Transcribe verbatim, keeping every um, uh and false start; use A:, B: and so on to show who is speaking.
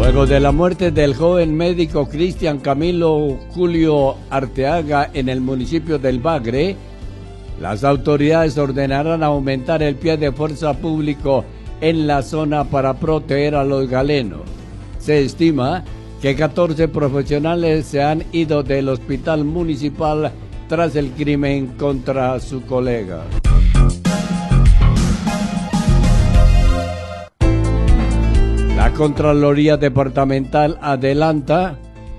A: Luego de la muerte del joven médico Cristian Camilo Julio Arteaga en el municipio del Bagre, las autoridades ordenarán aumentar el pie de fuerza público en la zona para proteger a los galenos. Se estima que catorce profesionales se han ido del hospital municipal tras el crimen contra su colega. La Contraloría Departamental adelanta